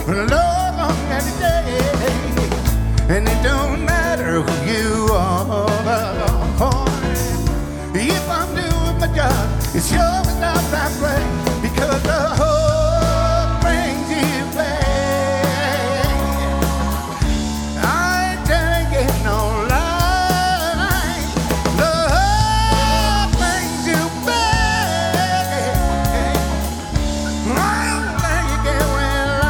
long any day. And it don't matter who you are. If I'm doing my job, it's sure enough that way.